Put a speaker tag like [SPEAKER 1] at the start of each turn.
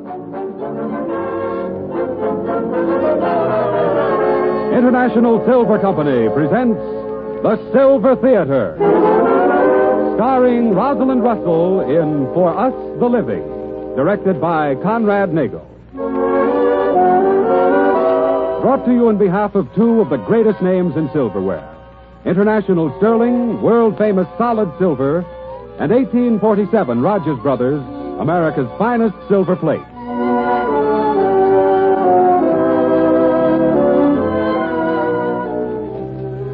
[SPEAKER 1] International Silver Company presents The Silver Theater, starring Rosalind Russell in For Us the Living, directed by Conrad Nagel. Brought to you on behalf of two of the greatest names in silverware, International Sterling, world-famous solid silver, and 1847 Rogers Brothers, America's finest silver plate.